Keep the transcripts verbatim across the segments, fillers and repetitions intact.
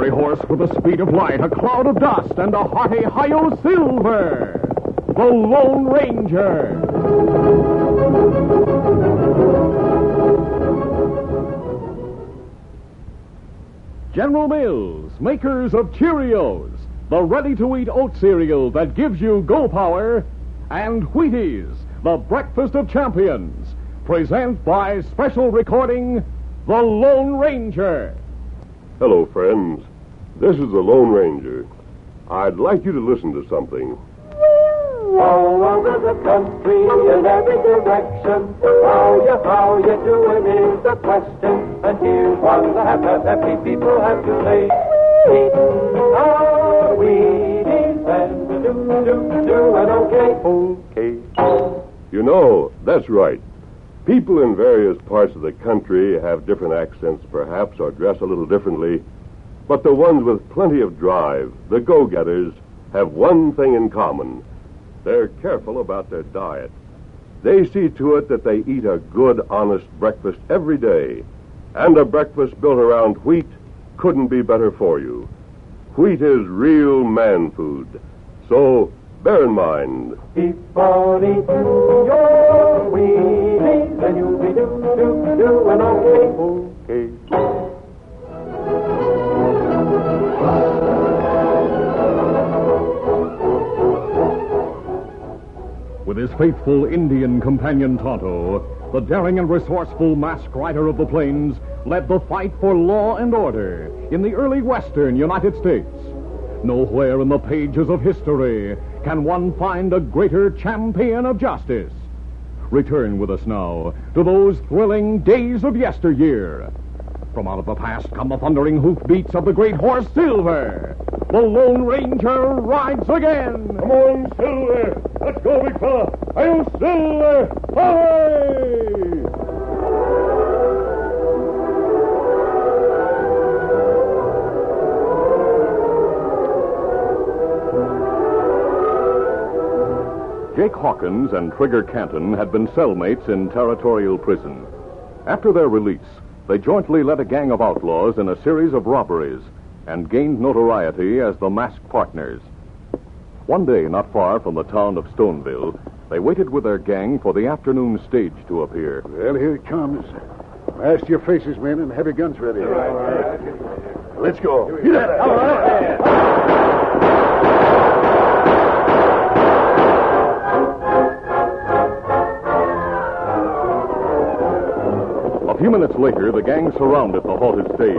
fiery horse with the speed of light, a cloud of dust, and a hearty Hi-Yo Silver, the Lone Ranger. General Mills, makers of Cheerios, the ready-to-eat oat cereal that gives you go power, and Wheaties, the breakfast of champions, present by special recording, The Lone Ranger. Hello, friends. This is the Lone Ranger. I'd like you to listen to something. All over the country in every direction, how you, how you doing is the question. And here's what the happy, happy people have to say. Eating our Wheaties and do, do, do, and okay. Okay. You know, that's right. People in various parts of the country have different accents, perhaps, or dress a little differently. But the ones with plenty of drive, the go-getters, have one thing in common. They're careful about their diet. They see to it that they eat a good, honest breakfast every day. And a breakfast built around wheat couldn't be better for you. Wheat is real man food. So, bear in mind. Keep on eating your Wheaties, and you'll be do, do, do, and okay. Okay. With his faithful Indian companion Tonto, the daring and resourceful masked rider of the plains led the fight for law and order in the early western United States. Nowhere in the pages of history can one find a greater champion of justice. Return with us now to those thrilling days of yesteryear. From out of the past come the thundering hoofbeats of the great horse Silver. The Lone Ranger rides again. Come on, Silver. Let's go, big fella. Hi-Yo Silver! Away! Jake Hawkins and Trigger Canton had been cellmates in Territorial Prison. After their release, they jointly led a gang of outlaws in a series of robberies and gained notoriety as the masked partners. One day, not far from the town of Stoneville, they waited with their gang for the afternoon stage to appear. Well, here it comes. Mask your faces, men, and have your guns ready. All right, all right. Let's go. Get at it. All right. A few minutes later, the gang surrounded the halted stage.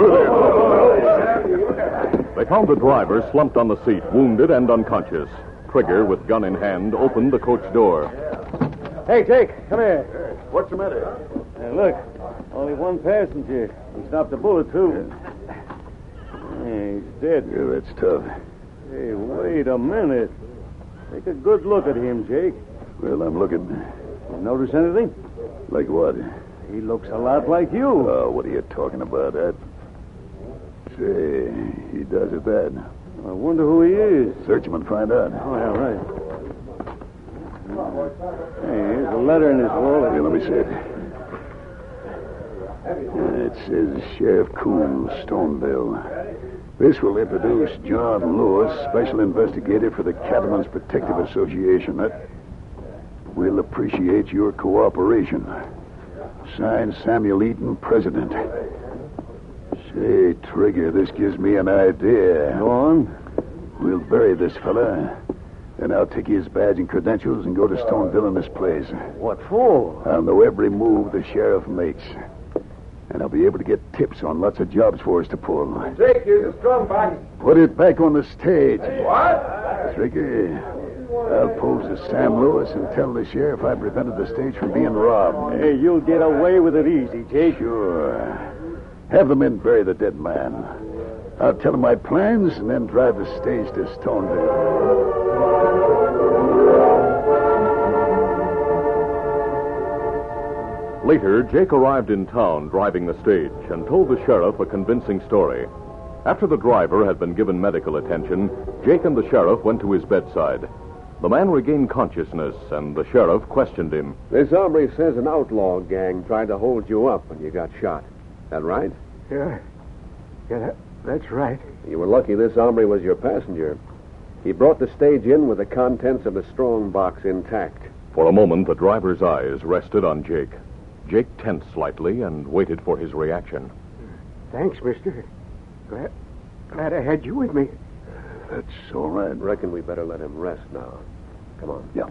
They found the driver slumped on the seat, wounded and unconscious. Trigger, with gun in hand, opened the coach door. Hey, Jake, come here. Hey, what's the matter? Hey, look, only one passenger. He stopped the bullet, too. Hey, he's dead. Yeah, that's tough. Hey, wait a minute. Take a good look at him, Jake. Well, I'm looking. You notice anything? Like what? He looks a lot like you. Oh, what are you talking about? That... Say, he does it that. I wonder who he is. Search him and find out. Oh, yeah, right. Hey, here's a letter in his wallet. Here, let me see it. Uh, it says Sheriff Coon, Stoneville. This will introduce John Lewis, Special Investigator for the Cattlemen's Protective Association. That will appreciate your cooperation. Signed, Samuel Eaton, President. Say, Trigger, this gives me an idea. Go on. We'll bury this fella, then I'll take his badge and credentials and go to Stoneville in this place. What for? I'll know every move the sheriff makes. And I'll be able to get tips on lots of jobs for us to pull. Jake, here's a strong box. Put it back on the stage. What? Trigger, I'll pose as Sam Lewis and tell the sheriff I prevented the stage from being robbed. Hey, you'll get away with it easy, Jake. Sure. Have the men bury the dead man. I'll tell them my plans and then drive the stage to Stoneville. Later, Jake arrived in town driving the stage and told the sheriff a convincing story. After the driver had been given medical attention, Jake and the sheriff went to his bedside. The man regained consciousness, and the sheriff questioned him. This hombre says an outlaw gang tried to hold you up when you got shot. That right? Yeah. Yeah, that, That's right. You were lucky this hombre was your passenger. He brought the stage in with the contents of the strong box intact. For a moment, the driver's eyes rested on Jake. Jake tensed slightly and waited for his reaction. Thanks, mister. Glad, glad I had you with me. That's all right. Reckon we better let him rest now. Come on. Yeah.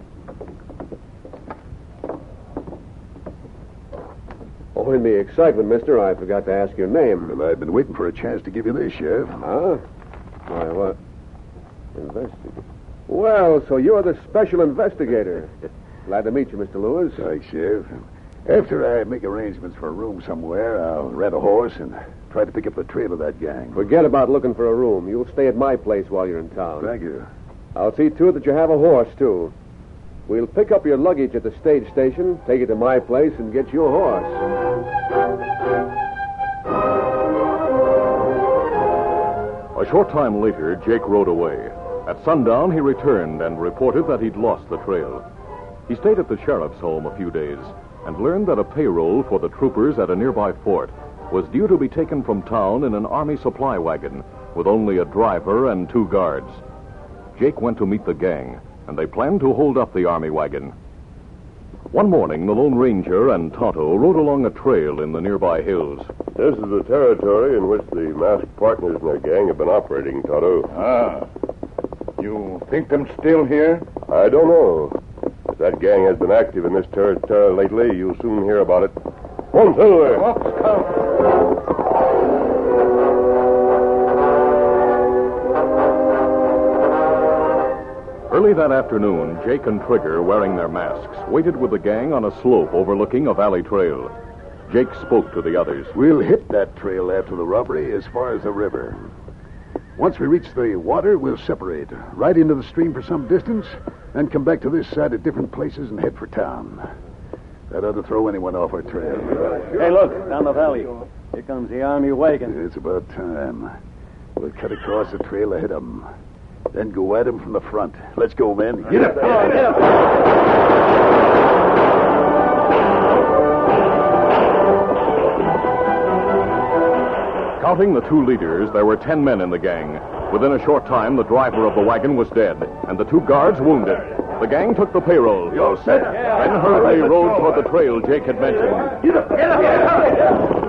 Oh, in the excitement, mister, I forgot to ask your name. Well, I've been waiting for a chance to give you this, Sheriff. Huh? Why, what? Investigator. Well, so you're the special investigator. Glad to meet you, Mister Lewis. Thanks, Sheriff. After I make arrangements for a room somewhere, I'll rent a horse and try to pick up the trail of that gang. Forget about looking for a room. You'll stay at my place while you're in town. Thank you. I'll see to it that you have a horse, too. We'll pick up your luggage at the stage station, take it to my place, and get you a horse. A short time later, Jake rode away. At sundown, he returned and reported that he'd lost the trail. He stayed at the sheriff's home a few days and learned that a payroll for the troopers at a nearby fort was due to be taken from town in an army supply wagon with only a driver and two guards. Jake went to meet the gang, and they planned to hold up the army wagon. One morning, the Lone Ranger and Tonto rode along a trail in the nearby hills. This is the territory in which the masked partners in their gang have been operating, Tonto. Ah. You think them still here? I don't know. If that gang has been active in this territory lately, you'll soon hear about it. One Silver! Up, Scout. Early that afternoon, Jake and Trigger, wearing their masks, waited with the gang on a slope overlooking a valley trail. Jake spoke to the others. We'll hit that trail after the robbery as far as the river. Once we reach the water, we'll separate, ride into the stream for some distance, and come back to this side at different places and head for town. That ought to throw anyone off our trail. Hey, look, down the valley. Here comes the army wagon. It's about time. We'll cut across the trail ahead of them. Then go at them from the front. Let's go, men. Get up. Get up. Counting the two leaders, there were ten men in the gang. Within a short time, the driver of the wagon was dead, and the two guards wounded. The gang took the payroll. You all set? Then hurriedly rode toward the trail Jake had mentioned. Get up. Get up. Get up.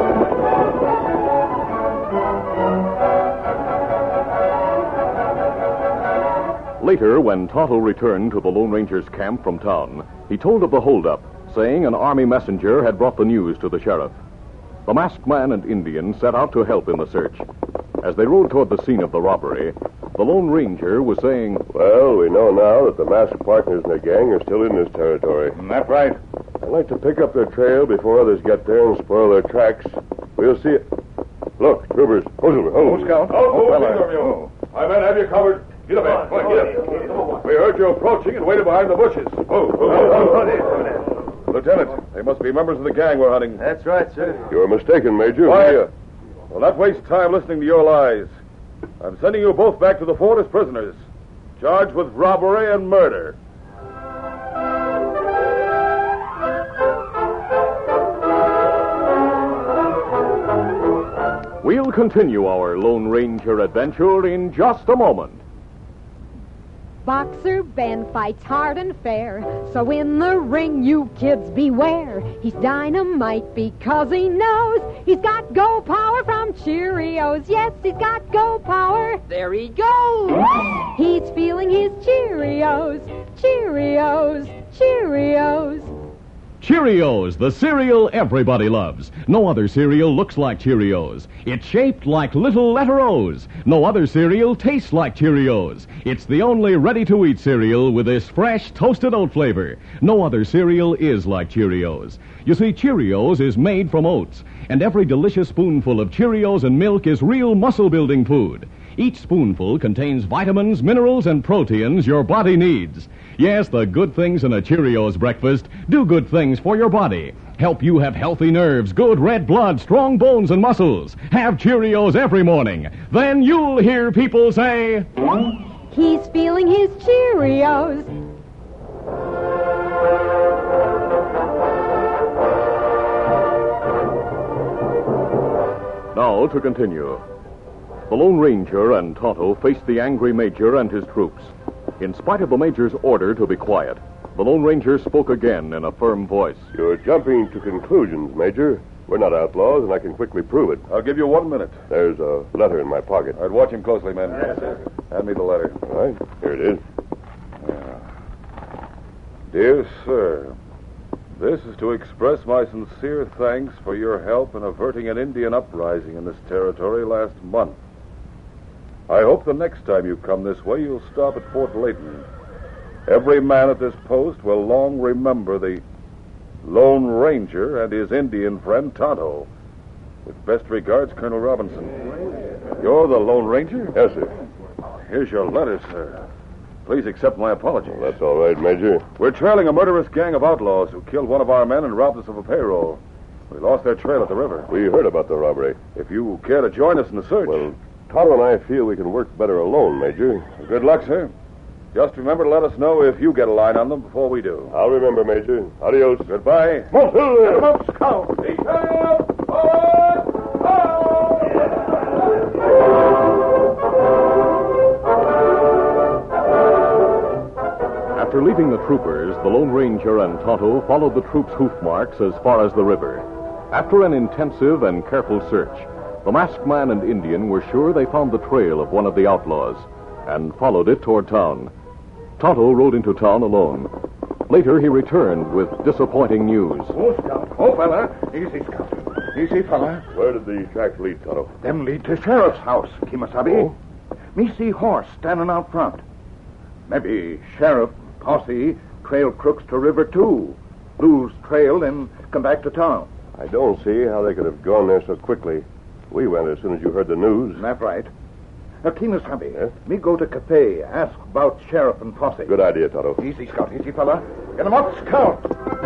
Later, when Tonto returned to the Lone Ranger's camp from town, he told of the holdup, saying an army messenger had brought the news to the sheriff. The masked man and Indian set out to help in the search. As they rode toward the scene of the robbery, the Lone Ranger was saying, Well, we know now that the masked partners in the gang are still in this territory. That's right. I'd like to pick up their trail before others get there and spoil their tracks. We'll see it. Look, troopers. Hold over. Hold. Oh, Scout. Oh, fella. of you. My men have you covered. Get up, man. Come on, get up. We heard you approaching and waited behind the bushes. Oh, oh, oh, Lieutenant, they must be members of the gang we're hunting. That's right, sir. You're mistaken, Major. Quiet. We'll not waste time listening to your lies. I'm sending you both back to the fort as prisoners, charged with robbery and murder. We'll continue our Lone Ranger adventure in just a moment. Boxer Ben fights hard and fair, so in the ring you kids beware. He's dynamite because he knows he's got go power from Cheerios. Yes, he's got go power. There he goes. He's feeling his Cheerios, Cheerios, Cheerios. Cheerios, the cereal everybody loves. No other cereal looks like Cheerios. It's shaped like little letter O's. No other cereal tastes like Cheerios. It's the only ready-to-eat cereal with this fresh toasted oat flavor. No other cereal is like Cheerios. You see, Cheerios is made from oats, and every delicious spoonful of Cheerios and milk is real muscle-building food. Each spoonful contains vitamins, minerals, and proteins your body needs. Yes, the good things in a Cheerios breakfast do good things for your body. Help you have healthy nerves, good red blood, strong bones and muscles. Have Cheerios every morning. Then you'll hear people say, He's feeling his Cheerios. Now to continue. The Lone Ranger and Tonto faced the angry Major and his troops. In spite of the Major's order to be quiet, the Lone Ranger spoke again in a firm voice. You're jumping to conclusions, Major. We're not outlaws, and I can quickly prove it. I'll give you one minute. There's a letter in my pocket. I'd watch him closely, men. Yes, sir. Hand me the letter. All right, here it is. Yeah. Dear sir, this is to express my sincere thanks for your help in averting an Indian uprising in this territory last month. I hope the next time you come this way, you'll stop at Fort Layton. Every man at this post will long remember the Lone Ranger and his Indian friend Tonto. With best regards, Colonel Robinson. You're the Lone Ranger? Yes, sir. Here's your letter, sir. Please accept my apologies. That's all right, Major. We're trailing a murderous gang of outlaws who killed one of our men and robbed us of a payroll. We lost their trail at the river. We heard about the robbery. If you care to join us in the search... Well, Tonto and I feel we can work better alone, Major. Good luck, sir. Just remember to let us know if you get a line on them before we do. I'll remember, Major. Adios. Goodbye. Monsilver! Come up, Scout! After leaving the troopers, the Lone Ranger and Tonto followed the troops' hoof marks as far as the river. After an intensive and careful search, the masked man and Indian were sure they found the trail of one of the outlaws and followed it toward town. Tonto rode into town alone. Later, he returned with disappointing news. Oh, Scout. Oh, fella. Easy, Scout. Easy, fella. Where did the tracks lead, Tonto? Them lead to Sheriff's house, Kimasabi. Oh? Me see horse standing out front. Maybe Sheriff, posse, trail crooks to river, too. Lose trail, then come back to town. I don't see how they could have gone there so quickly. We went as soon as you heard the news. That's right. Now, Kimasabi, Yes? me go to cafe, ask about Sheriff and posse. Good idea, Tonto. Easy, Scout. Easy, fella. Get him up, Scout.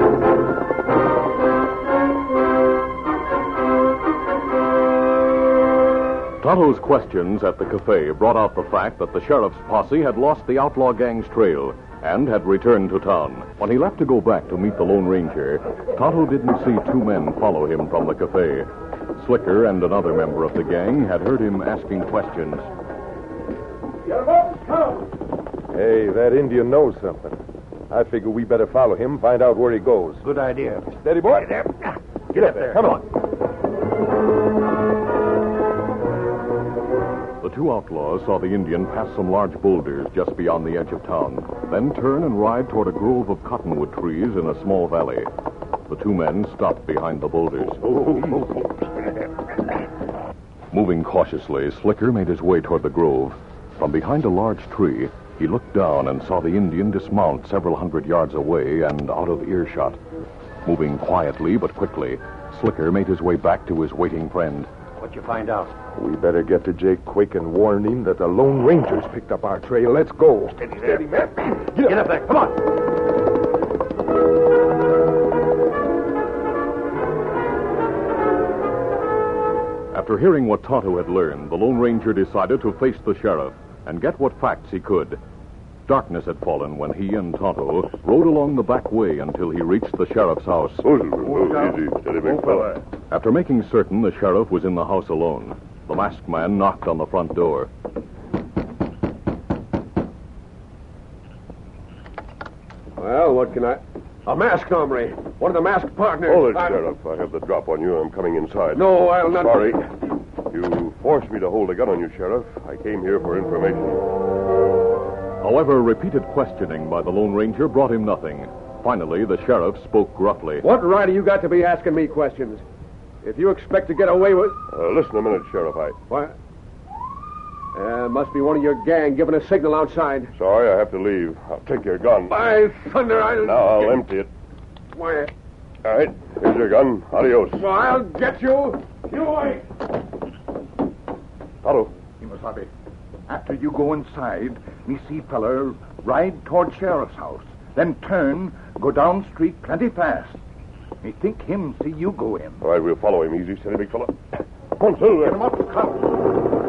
Tonto's questions at the cafe brought out the fact that the sheriff's posse had lost the outlaw gang's trail and had returned to town. When he left to go back to meet the Lone Ranger, Tonto didn't see two men follow him from the cafe. Slicker and another member of the gang had heard him asking questions. Get him up, Scout! Hey, that Indian knows something. I figure we better follow him, find out where he goes. Good idea. Steady, boy. Get up there. Come on. The two outlaws saw the Indian pass some large boulders just beyond the edge of town, then turn and ride toward a grove of cottonwood trees in a small valley. The two men stopped behind the boulders. Moving cautiously, Slicker made his way toward the grove. From behind a large tree, he looked down and saw the Indian dismount several hundred yards away and out of earshot. Moving quietly but quickly, Slicker made his way back to his waiting friend. What'd you find out? We better get to Jake quick and warn him that the Lone Ranger's picked up our trail. Let's go. Steady there. Steady, man. Get up there. Come on. After hearing what Tonto had learned, the Lone Ranger decided to face the sheriff and get what facts he could. Darkness had fallen when he and Tonto rode along the back way until he reached the sheriff's house. Oh, easy. Steady, big fella. After making certain the sheriff was in the house alone, the masked man knocked on the front door. Well, what can I... A masked hombre. One of the masked partners. Hold it, I'm- Sheriff. I have the drop on you. I'm coming inside. No, I'll not... Sorry. You forced me to hold a gun on you, Sheriff. I came here for information. However, repeated questioning by the Lone Ranger brought him nothing. Finally, the sheriff spoke gruffly. What right have you got to be asking me questions? If you expect to get away with... Uh, listen a minute, Sheriff. I... What? Uh, must be one of your gang giving a signal outside. Sorry, I have to leave. I'll take your gun. By thunder, I'll... Now I'll empty it. Why, All right. Here's your gun. Adios. well, I'll get you. You wait. Tonto. Kimasabi, after you go inside, me see feller ride toward Sheriff's house. Then turn, go down street plenty fast. Me think him see you go in. All right, we'll follow him. Easy, steady, big fella. Come on, Silver. Get him up, Scout.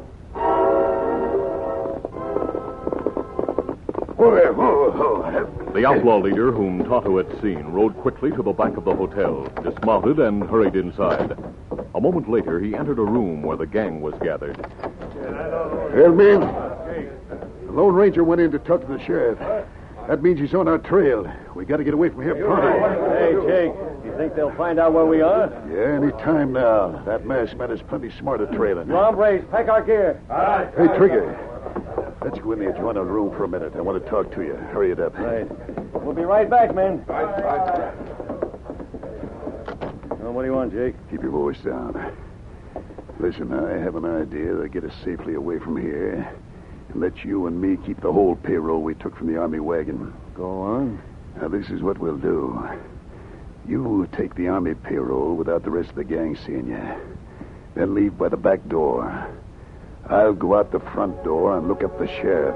Whoa, whoa, whoa. The outlaw leader whom Tonto had seen rode quickly to the back of the hotel, dismounted, and hurried inside. A moment later, he entered a room where the gang was gathered. Well, men, the Lone Ranger went in to talk to the sheriff. That means he's on our trail. We got to get away from here pronto. Hey, Jake, you think they'll find out where we are? Yeah, any time now. That masked man is plenty smart at trailing. You hombres, pack our gear. All right. Hey, Trigger. Let's go in the adjoining room for a minute. I want to talk to you. Hurry it up. Right. We'll be right back, men. Well, what do you want, Jake? Keep your voice down. Listen, I have an idea to get us safely away from here and let you and me keep the whole payroll we took from the army wagon. Go on. Now, this is what we'll do. You take the army payroll without the rest of the gang seeing you. Then leave by the back door. I'll go out the front door and look up the sheriff.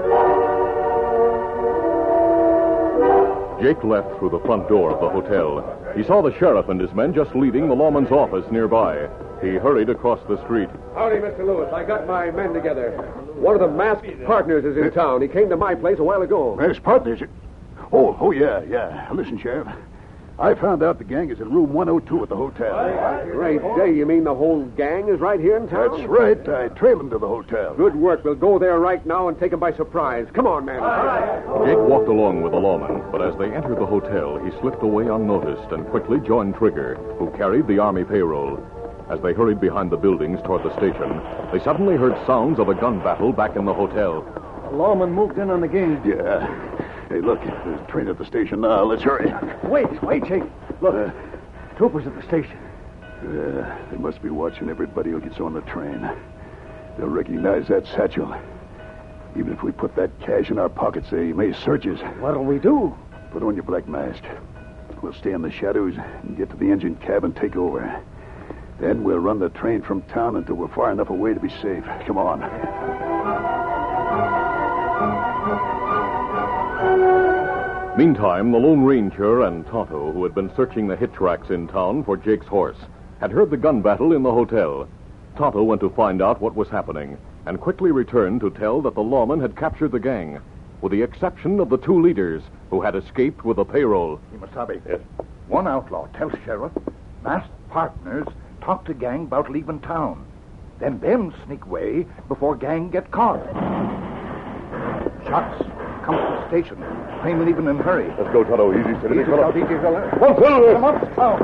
Jake left through the front door of the hotel. He saw the sheriff and his men just leaving the lawman's office nearby. He hurried across the street. Howdy, Mister Lewis. I got my men together. One of the masked partners is in town. He came to my place a while ago. Masked partners? Oh, oh, yeah, yeah. Listen, Sheriff. I found out the gang is in room one oh two at the hotel. Great day. You mean the whole gang is right here in town? That's right. I trailed them to the hotel. Good work. We'll go there right now and take them by surprise. Come on, man. Jake walked along with the lawman, but as they entered the hotel, he slipped away unnoticed and quickly joined Trigger, who carried the army payroll. As they hurried behind the buildings toward the station, they suddenly heard sounds of a gun battle back in the hotel. The lawman moved in on the gang. Yeah. Hey, look, there's a train at the station now. Let's hurry. Wait, wait, Jake. Look, uh, troopers at the station. Yeah, they must be watching everybody who gets on the train. They'll recognize that satchel. Even if we put that cash in our pockets, they may search us. What'll we do? Put on your black mask. We'll stay in the shadows and get to the engine cab and take over. Then we'll run the train from town until we're far enough away to be safe. Come on. Meantime, the Lone Ranger and Tonto, who had been searching the hitch racks in town for Jake's horse, had heard the gun battle in the hotel. Tonto went to find out what was happening and quickly returned to tell that the lawman had captured the gang, with the exception of the two leaders who had escaped with the payroll. Imasabi. Yes. One outlaw tells sheriff masked partners talk to gang about leaving town. Then them sneak away before gang get caught. Shots come to the station. Train leaving in hurry. Let's go, Tonto. Easy, steady, big fella. Easy, fella. One, two, Come up, town.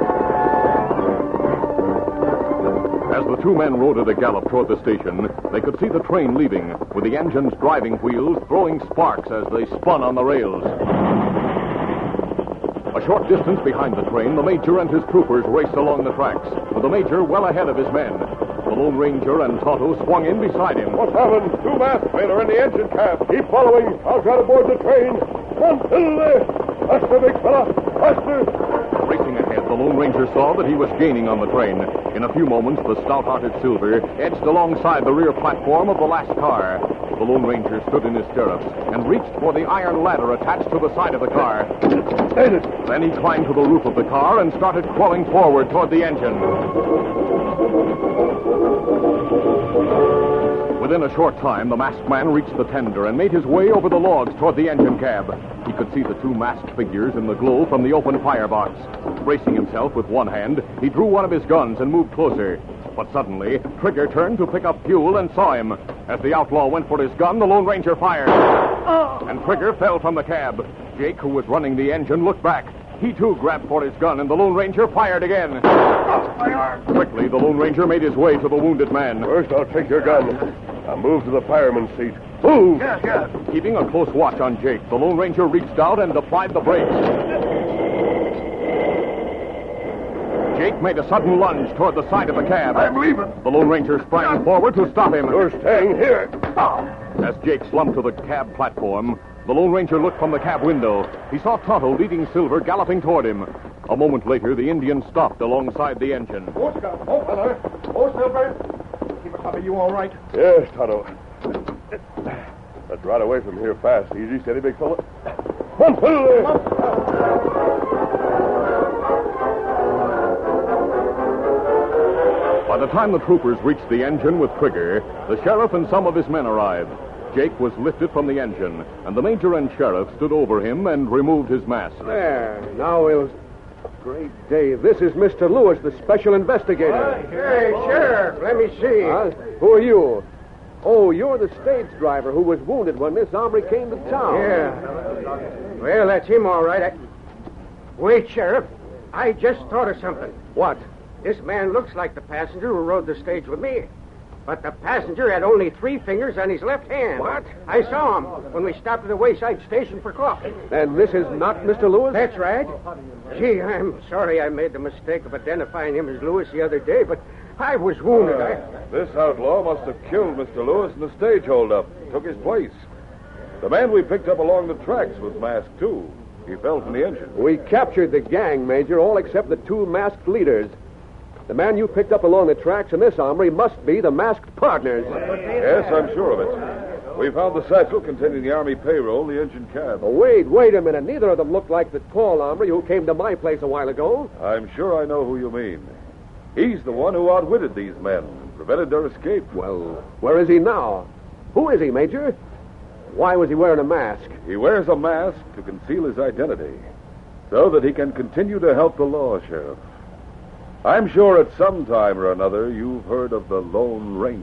As the two men rode at a gallop toward the station, they could see the train leaving, with the engine's driving wheels throwing sparks as they spun on the rails. A short distance behind the train, the Major and his troopers raced along the tracks, with the Major well ahead of his men. The Lone Ranger and Tonto swung in beside him. What's happened? Two masked men are in the engine cab. Keep following. I'll try to board the train. One, two, faster, big fella. Faster. Racing ahead, the Lone Ranger saw that he was gaining on the train. In a few moments, the stout-hearted Silver edged alongside the rear platform of the last car. The Lone Ranger stood in his stirrups and reached for the iron ladder attached to the side of the car. Then he climbed to the roof of the car and started crawling forward toward the engine. Within a short time, the masked man reached the tender and made his way over the logs toward the engine cab. He could see the two masked figures in the glow from the open firebox. Bracing himself with one hand, he drew one of his guns and moved closer. But suddenly, Trigger turned to pick up fuel and saw him. As the outlaw went for his gun, the Lone Ranger fired. And Trigger fell from the cab. Jake, who was running the engine, looked back. He, too, grabbed for his gun, and the Lone Ranger fired again. Quickly, the Lone Ranger made his way to the wounded man. First, I'll take your gun. I'll move to the fireman's seat. Move! Yeah, yeah. Keeping a close watch on Jake, the Lone Ranger reached out and applied the brakes. Jake made a sudden lunge toward the side of the cab. I'm leaving. The Lone Ranger sprang forward to stop him. You're staying here. As Jake slumped to the cab platform, the Lone Ranger looked from the cab window. He saw Tonto leading Silver galloping toward him. A moment later, the Indian stopped alongside the engine. Oh, Scout. Oh, fella. Oh, Silver. Are you all right? Yes, Tonto. Let's ride away from here fast. Easy, steady, big fella. One, two, By the time the troopers reached the engine with Trigger, the sheriff and some of his men arrived. Jake was lifted from the engine, and the major and sheriff stood over him and removed his mask. There. Now we'll... Great day. This is Mister Lewis, the special investigator. Hey, Sheriff, let me see. Huh? Who are you? Oh, you're the stage driver who was wounded when this hombre came to town. Yeah. Well, that's him, all right. I... Wait, Sheriff. I just thought of something. What? This man looks like the passenger who rode the stage with me. But the passenger had only three fingers on his left hand. What? I saw him when we stopped at the wayside station for coffee. And this is not Mister Lewis? That's right. Gee, I'm sorry I made the mistake of identifying him as Lewis the other day, but I was wounded. I... This outlaw must have killed Mister Lewis in the stage holdup. Took his place. The man we picked up along the tracks was masked, too. He fell from the engine. We captured the gang, Major, all except the two masked leaders. The man you picked up along the tracks and this hombre must be the masked partners. Yes, I'm sure of it. We found the satchel containing the Army payroll, the engine cab. Oh, wait, wait a minute. Neither of them looked like the tall hombre who came to my place a while ago. I'm sure I know who you mean. He's the one who outwitted these men and prevented their escape. Well, where is he now? Who is he, Major? Why was he wearing a mask? He wears a mask to conceal his identity so that he can continue to help the law, Sheriff. I'm sure at some time or another you've heard of the Lone Ranger.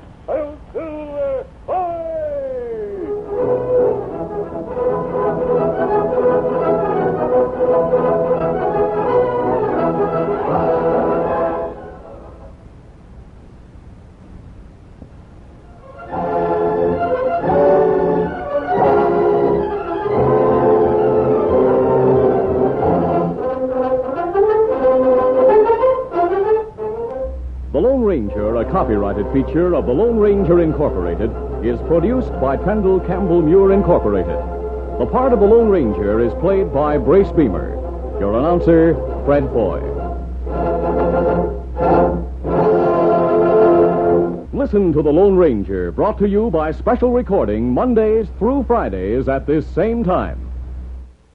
The Lone Ranger, a copyrighted feature of the Lone Ranger Incorporated, is produced by Pendle Campbell Muir Incorporated. The part of the Lone Ranger is played by Brace Beamer. Your announcer, Fred Foy. Listen to The Lone Ranger, brought to you by special recording Mondays through Fridays at this same time.